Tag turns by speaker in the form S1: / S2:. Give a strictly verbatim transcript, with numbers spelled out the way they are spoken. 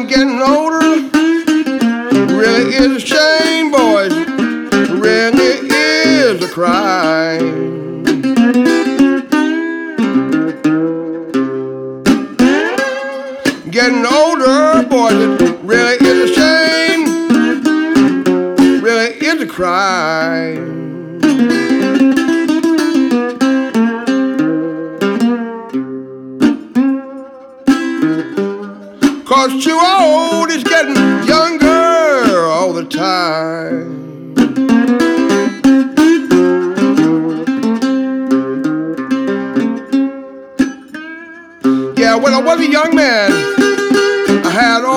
S1: I'm getting older. Really is a shame, boys. Really is a crime. Getting older, boys, it really is a shame. Really is a crime. Cause too old is getting younger all the time. Yeah, when I was a young man, I had all